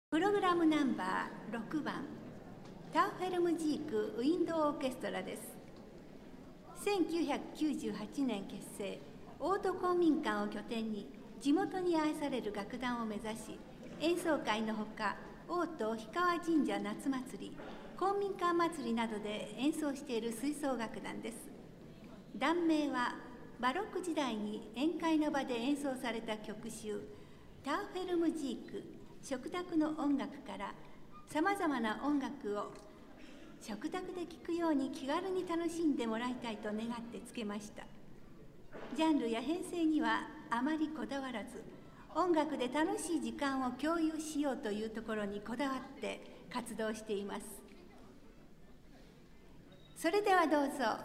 プログラムナンバー6番ターフェルムジークウィンドウオーケストラです。1998年結成、オート公民館を拠点に地元に愛される楽団を目指し、演奏会のほか大戸氷川神社夏祭り、公民館祭りなどで演奏している吹奏楽団です。団名はバロック時代に宴会の場で演奏された曲集ターフェルムジーク食卓の音楽からさまざまな音楽を食卓で聴くように気軽に楽しんでもらいたいと願ってつけました。ジャンルや編成にはあまりこだわらず、音楽で楽しい時間を共有しようというところにこだわって活動しています。それではどうぞ。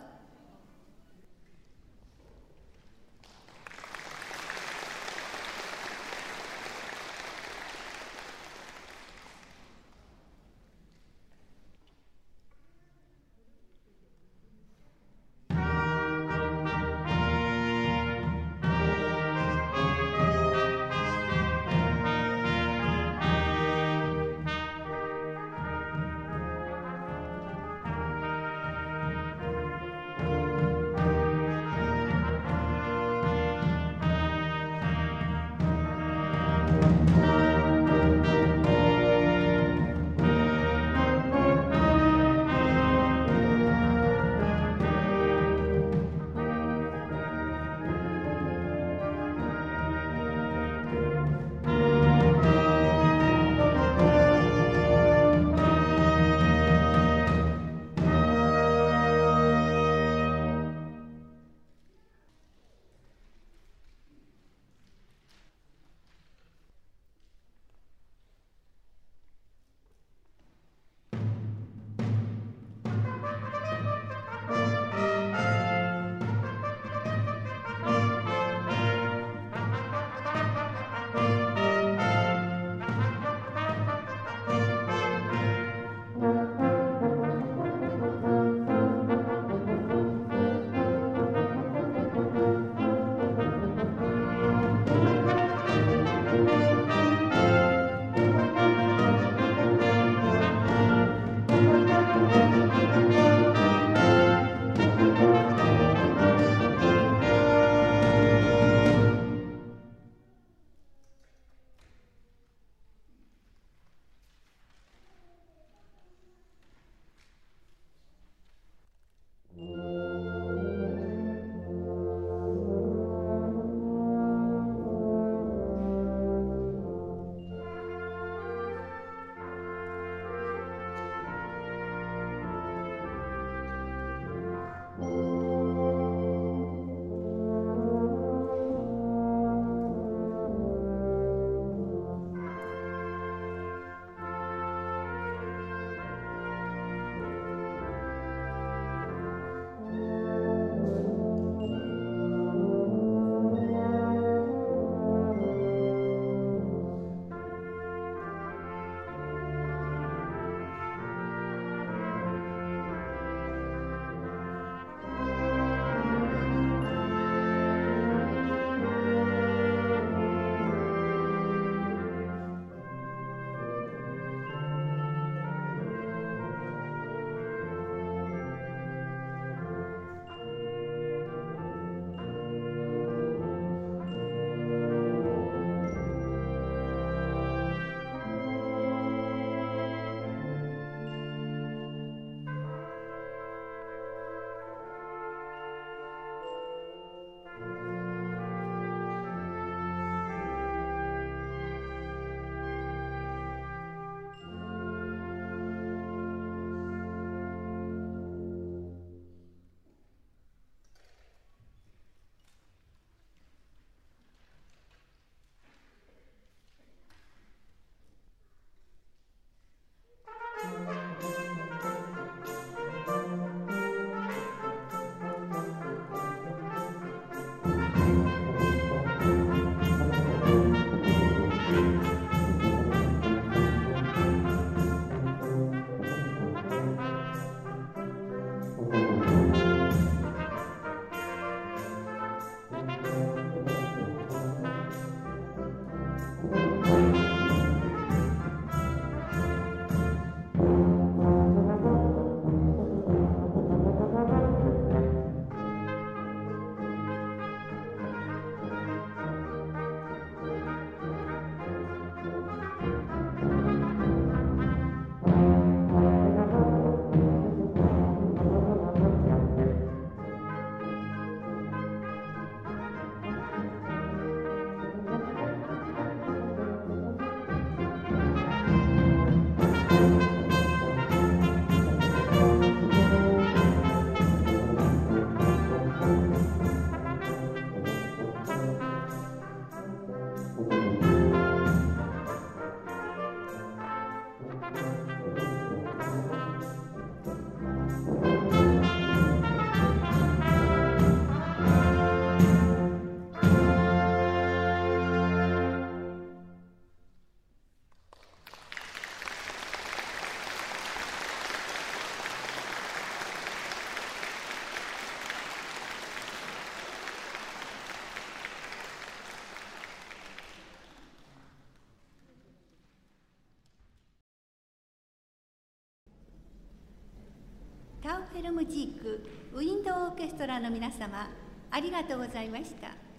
タウフェルムジークウィンドウオーケストラの皆様、ありがとうございました。